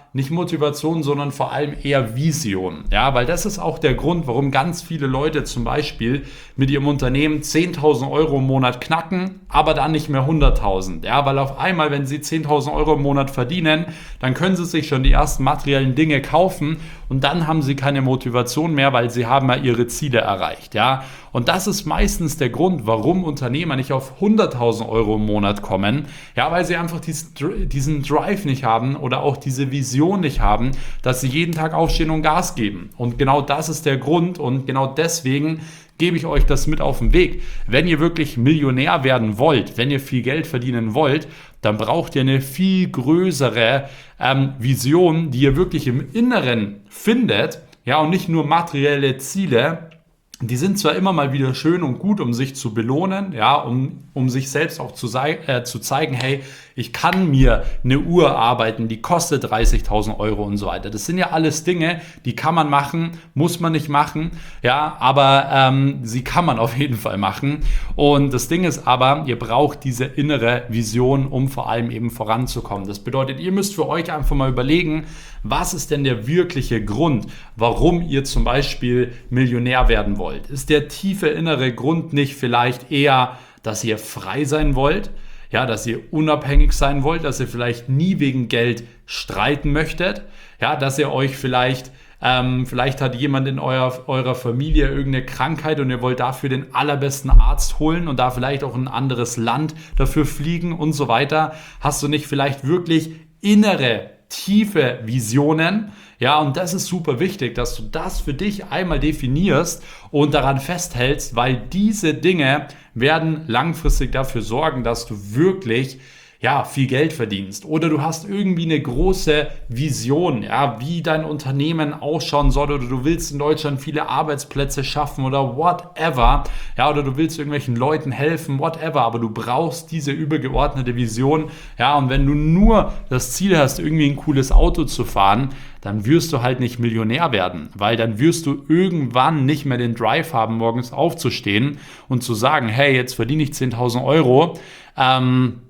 nicht Motivation, sondern vor allem eher Vision. Ja, weil das ist auch der Grund, warum ganz viele Leute zum Beispiel mit ihrem Unternehmen zehntausend Euro im Monat knacken, aber dann nicht mehr hunderttausend. Ja, weil auf einmal, wenn sie zehntausend Euro im Monat verdienen, dann können sie sich schon die ersten materiellen Dinge kaufen und dann haben sie keine Motivation mehr, weil sie haben ja ihre Ziele erreicht. Ja, und das ist meistens der Grund, warum Unternehmer nicht auf hunderttausend Euro im Monat kommen. Ja, weil sie einfach diesen, diesen Drive nicht haben oder auch diese Vision nicht haben, dass sie jeden Tag aufstehen und Gas geben. Und genau das ist der Grund und genau deswegen gebe ich euch das mit auf den Weg. Wenn ihr wirklich Millionär werden wollt, wenn ihr viel Geld verdienen wollt, dann braucht ihr eine viel größere ähm, Vision, die ihr wirklich im Inneren findet, ja, und nicht nur materielle Ziele. Die sind zwar immer mal wieder schön und gut, um sich zu belohnen, ja, um, um sich selbst auch zu, äh, zu zeigen, hey, ich kann mir eine Uhr arbeiten, die kostet dreißigtausend Euro und so weiter. Das sind ja alles Dinge, die kann man machen, muss man nicht machen, ja, aber ähm, sie kann man auf jeden Fall machen. Und das Ding ist aber, ihr braucht diese innere Vision, um vor allem eben voranzukommen. Das bedeutet, ihr müsst für euch einfach mal überlegen, was ist denn der wirkliche Grund, warum ihr zum Beispiel Millionär werden wollt? Ist der tiefe innere Grund nicht vielleicht eher, dass ihr frei sein wollt? Ja, dass ihr unabhängig sein wollt, dass ihr vielleicht nie wegen Geld streiten möchtet? Ja, dass ihr euch vielleicht, ähm, vielleicht hat jemand in euer, eurer Familie irgendeine Krankheit und ihr wollt dafür den allerbesten Arzt holen und da vielleicht auch in ein anderes Land dafür fliegen und so weiter? Hast du nicht vielleicht wirklich innere tiefe Visionen? Ja, und das ist super wichtig, dass du das für dich einmal definierst und daran festhältst, weil diese Dinge werden langfristig dafür sorgen, dass du wirklich ja, viel Geld verdienst oder du hast irgendwie eine große Vision, ja, wie dein Unternehmen ausschauen soll oder du willst in Deutschland viele Arbeitsplätze schaffen oder whatever, ja, oder du willst irgendwelchen Leuten helfen, whatever, aber du brauchst diese übergeordnete Vision, ja, und wenn du nur das Ziel hast, irgendwie ein cooles Auto zu fahren, dann wirst du halt nicht Millionär werden, weil dann wirst du irgendwann nicht mehr den Drive haben, morgens aufzustehen und zu sagen, hey, jetzt verdiene ich zehntausend Euro, ähm,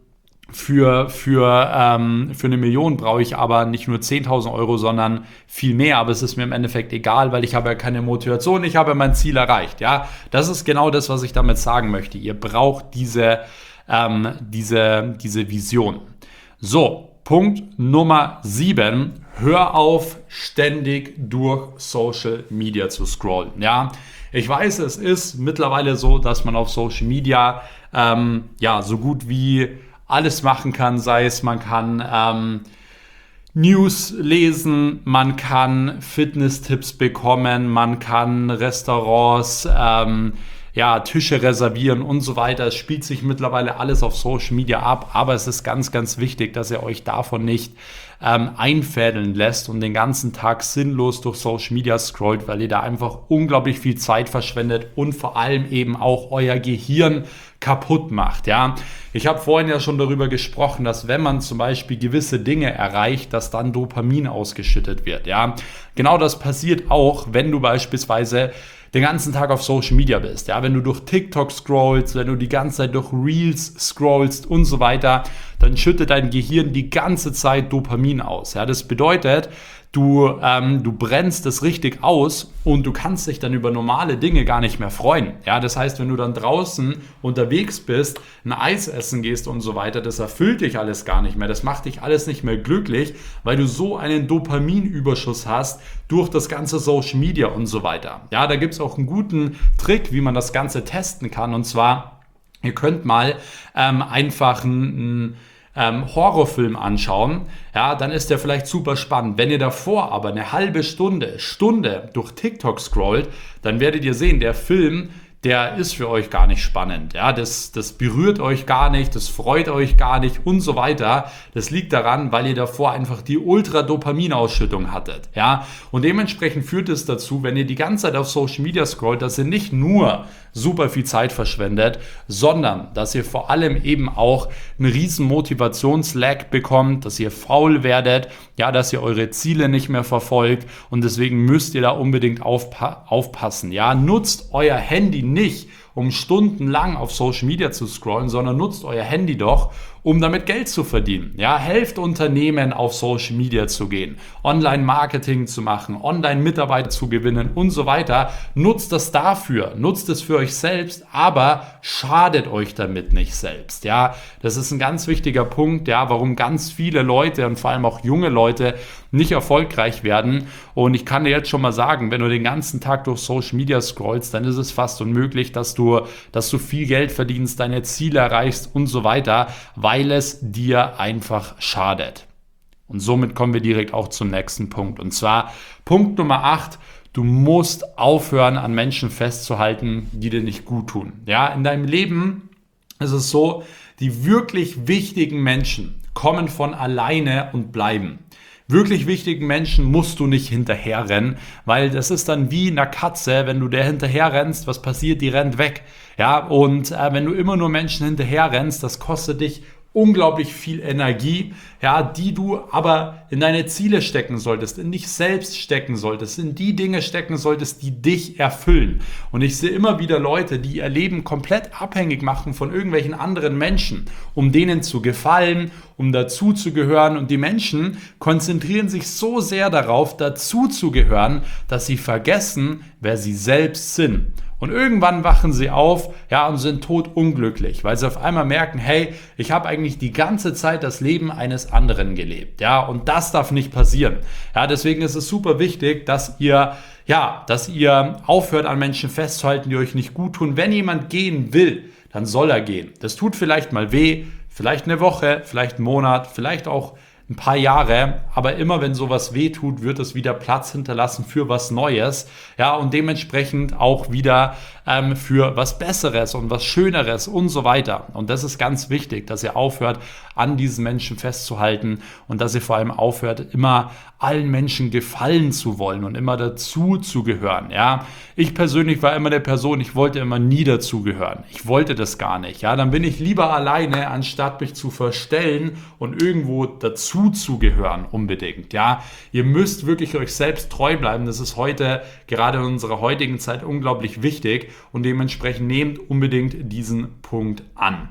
Für, für, ähm, für eine Million brauche ich aber nicht nur zehntausend Euro, sondern viel mehr. Aber es ist mir im Endeffekt egal, weil ich habe ja keine Motivation, ich habe mein Ziel erreicht. Ja, das ist genau das, was ich damit sagen möchte. Ihr braucht diese, ähm, diese, diese Vision. So, Punkt Nummer sieben. Hör auf, ständig durch Social Media zu scrollen. Ja, ich weiß, es ist mittlerweile so, dass man auf Social Media ähm, ja so gut wie alles machen kann, sei es, man kann ähm, News lesen, man kann Fitness-Tipps bekommen, man kann Restaurants, ähm, ja, Tische reservieren und so weiter. Es spielt sich mittlerweile alles auf Social Media ab, aber es ist ganz, ganz wichtig, dass ihr euch davon nicht ähm, einfädeln lässt und den ganzen Tag sinnlos durch Social Media scrollt, weil ihr da einfach unglaublich viel Zeit verschwendet und vor allem eben auch euer Gehirn kaputt macht. Ja, ich habe vorhin ja schon darüber gesprochen, dass wenn man zum Beispiel gewisse Dinge erreicht, dass dann Dopamin ausgeschüttet wird. Ja, genau das passiert auch, wenn du beispielsweise den ganzen Tag auf Social Media bist, ja, wenn du durch TikTok scrollst, wenn du die ganze Zeit durch Reels scrollst und so weiter, dann schüttet dein Gehirn die ganze Zeit Dopamin aus. Ja, das bedeutet, du, ähm, du brennst es richtig aus und du kannst dich dann über normale Dinge gar nicht mehr freuen. Ja, das heißt, wenn du dann draußen unterwegs bist, ein Eis essen gehst und so weiter, das erfüllt dich alles gar nicht mehr. Das macht dich alles nicht mehr glücklich, weil du so einen Dopaminüberschuss hast durch das ganze Social Media und so weiter. Ja, da gibt es auch einen guten Trick, wie man das Ganze testen kann. Und zwar, ihr könnt mal ähm, einfach einen Ähm, Horrorfilm anschauen, ja, dann ist der vielleicht super spannend. Wenn ihr davor aber eine halbe Stunde, Stunde durch TikTok scrollt, dann werdet ihr sehen, der Film, der ist für euch gar nicht spannend. Ja, das, das berührt euch gar nicht, das freut euch gar nicht und so weiter. Das liegt daran, weil ihr davor einfach die Ultra-Dopaminausschüttung hattet. Ja, und dementsprechend führt es dazu, wenn ihr die ganze Zeit auf Social Media scrollt, dass ihr nicht nur super viel Zeit verschwendet, sondern dass ihr vor allem eben auch einen riesen Motivationslag bekommt, dass ihr faul werdet, ja, dass ihr eure Ziele nicht mehr verfolgt und deswegen müsst ihr da unbedingt aufpa- aufpassen. Ja, nutzt euer Handy nicht, um stundenlang auf Social Media zu scrollen, sondern nutzt euer Handy doch, um damit Geld zu verdienen. Ja, helft Unternehmen auf Social Media zu gehen, Online-Marketing zu machen, Online-Mitarbeiter zu gewinnen und so weiter. Nutzt das dafür, nutzt es für euch selbst, aber schadet euch damit nicht selbst. Ja, das ist ein ganz wichtiger Punkt, ja, warum ganz viele Leute und vor allem auch junge Leute nicht erfolgreich werden. Und ich kann dir jetzt schon mal sagen, wenn du den ganzen Tag durch Social Media scrollst, dann ist es fast unmöglich, dass du, dass du viel Geld verdienst, deine Ziele erreichst und so weiter, weil es dir einfach schadet. Und somit kommen wir direkt auch zum nächsten Punkt. Und zwar Punkt Nummer acht. Du musst aufhören, an Menschen festzuhalten, die dir nicht gut tun. Ja, in deinem Leben ist es so, die wirklich wichtigen Menschen kommen von alleine und bleiben. Wirklich wichtigen Menschen musst du nicht hinterherrennen, weil das ist dann wie eine Katze, wenn du der hinterher rennst, was passiert? Die rennt weg. Ja, und äh, wenn du immer nur Menschen hinterher rennst, das kostet dich unglaublich viel Energie, ja, die du aber in deine Ziele stecken solltest, in dich selbst stecken solltest, in die Dinge stecken solltest, die dich erfüllen. Und ich sehe immer wieder Leute, die ihr Leben komplett abhängig machen von irgendwelchen anderen Menschen, um denen zu gefallen, um dazuzugehören. Und die Menschen konzentrieren sich so sehr darauf, dazuzugehören, dass sie vergessen, wer sie selbst sind. Und irgendwann wachen sie auf, ja, und sind todunglücklich, weil sie auf einmal merken, hey, ich habe eigentlich die ganze Zeit das Leben eines anderen gelebt, ja, und das darf nicht passieren. Ja, deswegen ist es super wichtig, dass ihr, ja, dass ihr aufhört, an Menschen festzuhalten, die euch nicht gut tun. Wenn jemand gehen will, dann soll er gehen. Das tut vielleicht mal weh, vielleicht eine Woche, vielleicht einen Monat, vielleicht auch ein paar Jahre, aber immer wenn sowas wehtut, wird es wieder Platz hinterlassen für was Neues, ja, und dementsprechend auch wieder ähm, für was Besseres und was Schöneres und so weiter. Und das ist ganz wichtig, dass ihr aufhört, an diesen Menschen festzuhalten und dass ihr vor allem aufhört, immer allen Menschen gefallen zu wollen und immer dazu zu gehören, ja. Ich persönlich war immer der Person, ich wollte immer nie dazugehören. Ich wollte das gar nicht, ja. Dann bin ich lieber alleine, anstatt mich zu verstellen und irgendwo dazu zu gehören unbedingt, ja. Ihr müsst wirklich euch selbst treu bleiben. Das ist heute, gerade in unserer heutigen Zeit, unglaublich wichtig und dementsprechend nehmt unbedingt diesen Punkt an.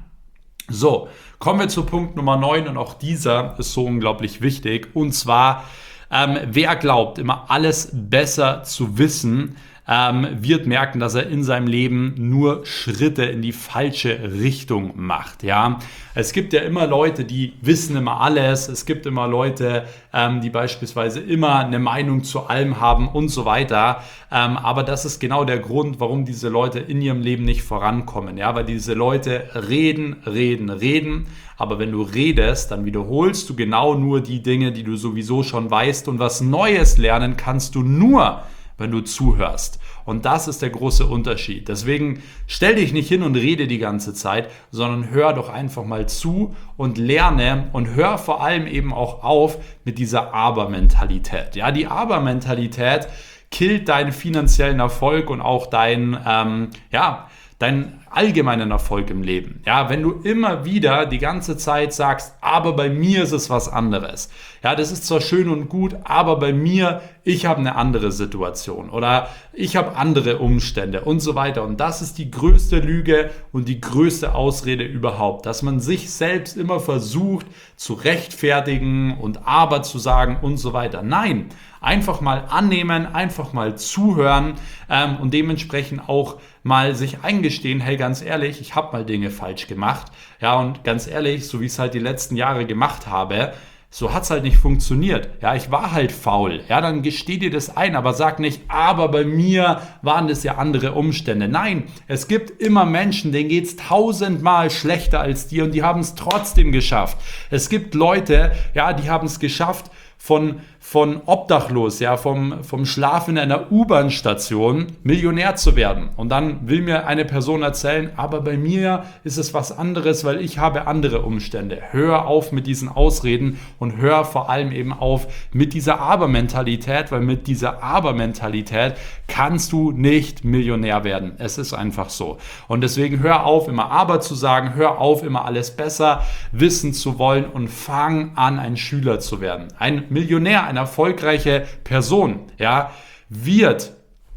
So, kommen wir zu Punkt Nummer neun und auch dieser ist so unglaublich wichtig und zwar, ähm, wer glaubt, immer alles besser zu wissen, ähm, wird merken, dass er in seinem Leben nur Schritte in die falsche Richtung macht. Ja, es gibt ja immer Leute, die wissen immer alles. Es gibt immer Leute, ähm, die beispielsweise immer eine Meinung zu allem haben und so weiter. Ähm, aber das ist genau der Grund, warum diese Leute in ihrem Leben nicht vorankommen. Ja, weil diese Leute reden, reden, reden. Aber wenn du redest, dann wiederholst du genau nur die Dinge, die du sowieso schon weißt. Und was Neues lernen kannst du nur, wenn du zuhörst. Und das ist der große Unterschied. Deswegen stell dich nicht hin und rede die ganze Zeit, sondern hör doch einfach mal zu und lerne und hör vor allem eben auch auf mit dieser Aber-Mentalität. Ja, die Aber-Mentalität killt deinen finanziellen Erfolg und auch deinen, ähm, ja, deinen allgemeinen Erfolg im Leben. Ja, wenn du immer wieder die ganze Zeit sagst, aber bei mir ist es was anderes. Ja, das ist zwar schön und gut, aber bei mir, ich habe eine andere Situation oder ich habe andere Umstände und so weiter. Und das ist die größte Lüge und die größte Ausrede überhaupt, dass man sich selbst immer versucht zu rechtfertigen und aber zu sagen und so weiter. Nein, einfach mal annehmen, einfach mal zuhören ähm, und dementsprechend auch mal sich eingestehen, hey, ganz ehrlich, ich habe mal Dinge falsch gemacht. Ja, und ganz ehrlich, so wie ich es halt die letzten Jahre gemacht habe, so hat es halt nicht funktioniert. Ja, ich war halt faul. Ja, dann gesteh dir das ein, aber sag nicht, aber bei mir waren das ja andere Umstände. Nein, es gibt immer Menschen, denen geht es tausendmal schlechter als dir und die haben es trotzdem geschafft. Es gibt Leute, ja, die haben es geschafft, von, von obdachlos, ja, vom, vom Schlaf in einer U-Bahn-Station Millionär zu werden. Und dann will mir eine Person erzählen, aber bei mir ist es was anderes, weil ich habe andere Umstände. Hör auf mit diesen Ausreden und hör vor allem eben auf mit dieser Aber-Mentalität, weil mit dieser Aber-Mentalität kannst du nicht Millionär werden. Es ist einfach so. Und deswegen hör auf, immer aber zu sagen, hör auf, immer alles besser wissen zu wollen und fang an, ein Schüler zu werden. Ein Millionär, eine erfolgreiche Person, ja, wird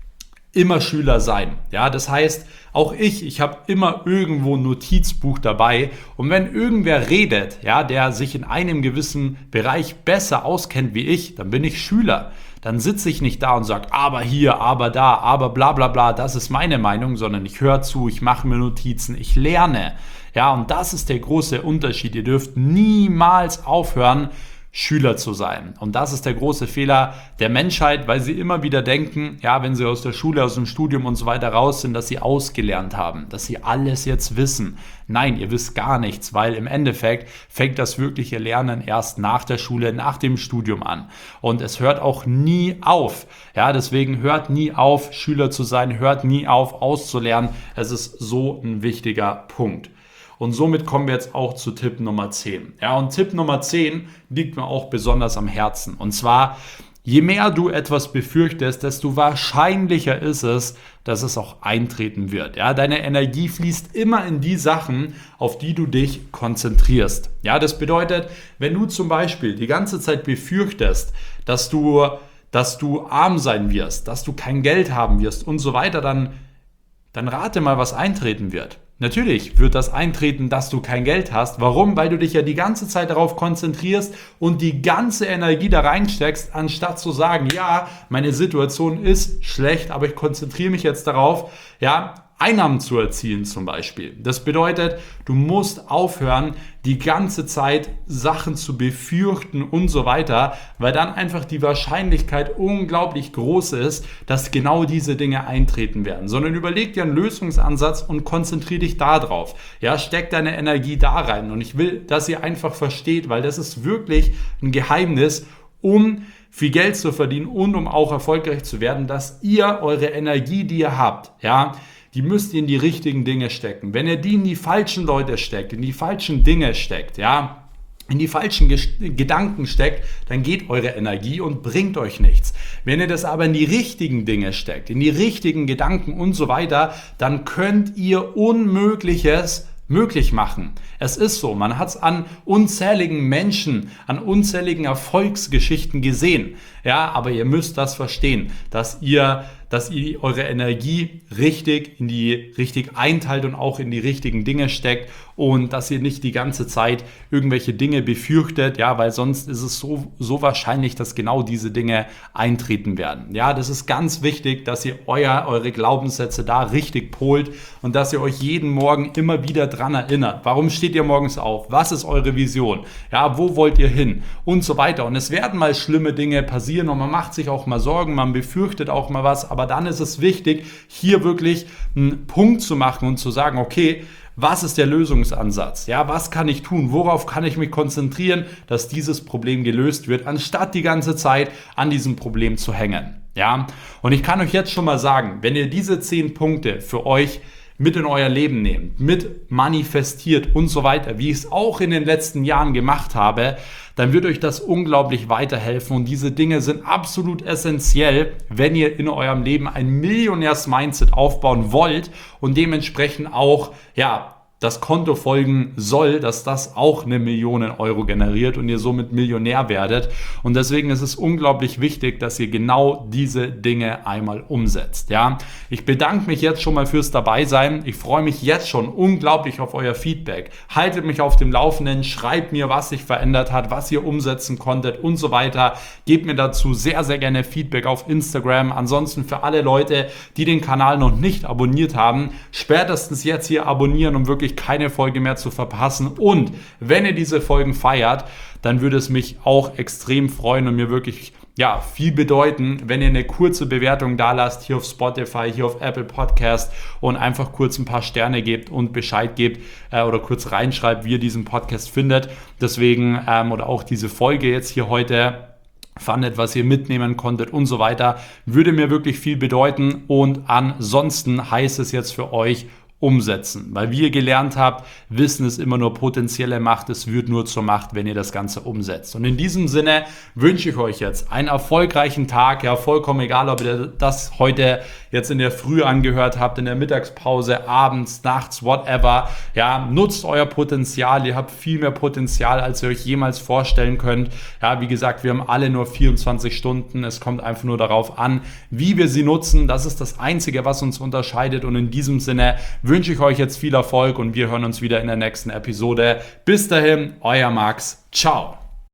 immer Schüler sein. Ja, das heißt, auch ich, ich habe immer irgendwo ein Notizbuch dabei und wenn irgendwer redet, ja, der sich in einem gewissen Bereich besser auskennt wie ich, dann bin ich Schüler. Dann sitze ich nicht da und sage, aber hier, aber da, aber bla bla bla, das ist meine Meinung, sondern ich höre zu, ich mache mir Notizen, ich lerne. Ja, und das ist der große Unterschied. Ihr dürft niemals aufhören, Schüler zu sein. Und das ist der große Fehler der Menschheit, weil sie immer wieder denken, ja, wenn sie aus der Schule, aus dem Studium und so weiter raus sind, dass sie ausgelernt haben, dass sie alles jetzt wissen. Nein, ihr wisst gar nichts, weil im Endeffekt fängt das wirkliche Lernen erst nach der Schule, nach dem Studium an. Und es hört auch nie auf. Ja, deswegen hört nie auf, Schüler zu sein, hört nie auf, auszulernen. Es ist so ein wichtiger Punkt. Und somit kommen wir jetzt auch zu Tipp Nummer zehn. Ja, und Tipp Nummer zehn liegt mir auch besonders am Herzen. Und zwar, je mehr du etwas befürchtest, desto wahrscheinlicher ist es, dass es auch eintreten wird. Ja, deine Energie fließt immer in die Sachen, auf die du dich konzentrierst. Ja, das bedeutet, wenn du zum Beispiel die ganze Zeit befürchtest, dass du, dass du arm sein wirst, dass du kein Geld haben wirst und so weiter, dann, dann rate mal, was eintreten wird. Natürlich wird das eintreten, dass du kein Geld hast. Warum? Weil du dich ja die ganze Zeit darauf konzentrierst und die ganze Energie da reinsteckst, anstatt zu sagen, ja, meine Situation ist schlecht, aber ich konzentriere mich jetzt darauf, ja, Einnahmen zu erzielen zum Beispiel. Das bedeutet, du musst aufhören, die ganze Zeit Sachen zu befürchten und so weiter, weil dann einfach die Wahrscheinlichkeit unglaublich groß ist, dass genau diese Dinge eintreten werden. Sondern überleg dir einen Lösungsansatz und konzentriere dich da drauf. Ja, steck deine Energie da rein. Und ich will, dass ihr einfach versteht, weil das ist wirklich ein Geheimnis, um viel Geld zu verdienen und um auch erfolgreich zu werden, dass ihr eure Energie, die ihr habt, ja, die müsst ihr in die richtigen Dinge stecken. Wenn ihr die in die falschen Leute steckt, in die falschen Dinge steckt, ja, in die falschen Ge- Gedanken steckt, dann geht eure Energie und bringt euch nichts. Wenn ihr das aber in die richtigen Dinge steckt, in die richtigen Gedanken und so weiter, dann könnt ihr Unmögliches möglich machen. Es ist so, man hat es an unzähligen Menschen, an unzähligen Erfolgsgeschichten gesehen. Ja, aber ihr müsst das verstehen, dass ihr, dass ihr eure Energie richtig in die richtig einteilt und auch in die richtigen Dinge steckt und dass ihr nicht die ganze Zeit irgendwelche Dinge befürchtet, ja, weil sonst ist es so, so wahrscheinlich, dass genau diese Dinge eintreten werden. Ja, das ist ganz wichtig, dass ihr euer, eure Glaubenssätze da richtig polt und dass ihr euch jeden Morgen immer wieder dran erinnert. Warum steht ihr morgens auf? Was ist eure Vision? Ja, wo wollt ihr hin? Und so weiter. Und es werden mal schlimme Dinge passieren und man macht sich auch mal Sorgen, man befürchtet auch mal was, aber dann ist es wichtig, hier wirklich einen Punkt zu machen und zu sagen, okay, was ist der Lösungsansatz? Ja, was kann ich tun? Worauf kann ich mich konzentrieren, dass dieses Problem gelöst wird, anstatt die ganze Zeit an diesem Problem zu hängen? Ja, und ich kann euch jetzt schon mal sagen, wenn ihr diese zehn Punkte für euch mit in euer Leben nehmt, mit manifestiert und so weiter, wie ich es auch in den letzten Jahren gemacht habe, dann wird euch das unglaublich weiterhelfen und diese Dinge sind absolut essentiell, wenn ihr in eurem Leben ein Millionärs-Mindset aufbauen wollt und dementsprechend auch, ja, das Konto folgen soll, dass das auch eine Million Euro generiert und ihr somit Millionär werdet. Und deswegen ist es unglaublich wichtig, dass ihr genau diese Dinge einmal umsetzt. Ja, ich bedanke mich jetzt schon mal fürs Dabeisein. Ich freue mich jetzt schon unglaublich auf euer Feedback. Haltet mich auf dem Laufenden, schreibt mir, was sich verändert hat, was ihr umsetzen konntet und so weiter. Gebt mir dazu sehr, sehr gerne Feedback auf Instagram. Ansonsten für alle Leute, die den Kanal noch nicht abonniert haben, spätestens jetzt hier abonnieren, um wirklich keine Folge mehr zu verpassen. Und wenn ihr diese Folgen feiert, dann würde es mich auch extrem freuen und mir wirklich ja, viel bedeuten, wenn ihr eine kurze Bewertung da lasst, hier auf Spotify, hier auf Apple Podcast und einfach kurz ein paar Sterne gebt und Bescheid gebt äh, oder kurz reinschreibt, wie ihr diesen Podcast findet. Deswegen, ähm, oder auch diese Folge jetzt hier heute fandet, was ihr mitnehmen konntet und so weiter, würde mir wirklich viel bedeuten. Und ansonsten heißt es jetzt für euch, umsetzen. Weil wie ihr gelernt habt, Wissen ist immer nur potenzielle Macht, es wird nur zur Macht, wenn ihr das Ganze umsetzt. Und in diesem Sinne wünsche ich euch jetzt einen erfolgreichen Tag, ja vollkommen egal, ob ihr das heute jetzt in der Früh angehört habt, in der Mittagspause, abends, nachts, whatever. Ja, nutzt euer Potenzial, ihr habt viel mehr Potenzial, als ihr euch jemals vorstellen könnt. Ja, wie gesagt, wir haben alle nur vierundzwanzig Stunden, es kommt einfach nur darauf an, wie wir sie nutzen. Das ist das Einzige, was uns unterscheidet, und in diesem Sinne wünsche ich euch jetzt viel Erfolg und wir hören uns wieder in der nächsten Episode. Bis dahin, euer Max. Ciao.